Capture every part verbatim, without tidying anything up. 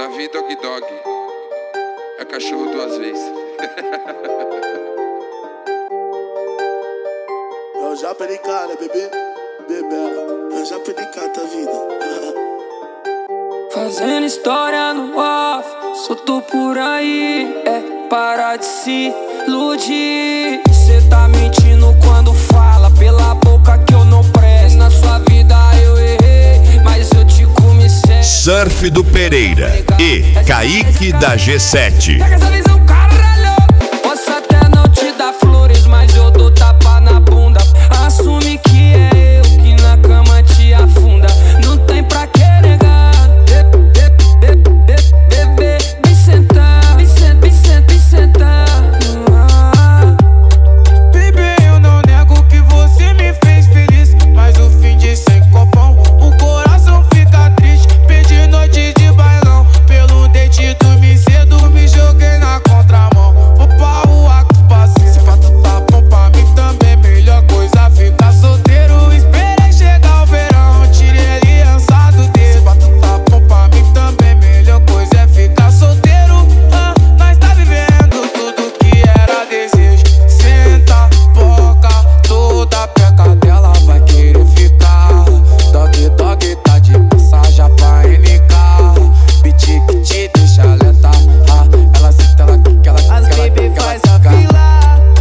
Davi Dog Dog. É cachorro duas vezes. Eu já perdi cara, bebê, bebê. Eu já perdi cara da vida. Fazendo história no off, solto por aí. É parar de se iludir. Cê tá mentindo quando fala pela boca que eu não presto. Na sua vida eu errei, mas eu te comecei. Surf do Pereira e Kaique da G sete. Pega essa visão, caralho. Posso até não te dar flores, mas eu dou tapa na bunda. Assume que é eu que na cama te afunda. Não tem pra que negar. Bebê, vem sentar, vem sentar, vem sentar, vem sentar. Bebê, eu não nego que você me fez feliz, mas o fim de sem copão, o coração fica triste. Perdi noite de bailão, pelo dente dormi cedo, me joguei na contramão. Vou pra rua com os parceiros, se fato tá bom pra mim também, melhor coisa ficar solteiro. Esperei chegar o verão, tirei aliança do dedo. Se fato tá bom pra mim também, melhor coisa é ficar solteiro. Ah, nós tá vivendo tudo que era desejo. Senta, boca, toda peca dela vai querer ficar. Dog, dog, tá de passagem pra N K. Beat que te deixa alerta. Ah, ela senta, ela quica, ela quica, ela quica. As baby faz a fila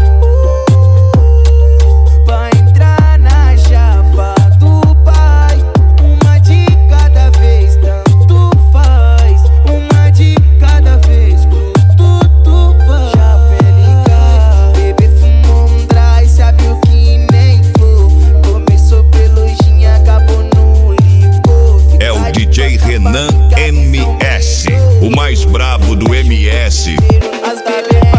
pra entrar na chapa do pai. Uma de cada vez, tanto faz. Uma de cada vez, fruto tu faz. Chapelica, bebê fumou um dry, sabe o que nem for. Começou pelo gin, acabou no licor. É o D J Renan M S, o mais brabo do M S. As galera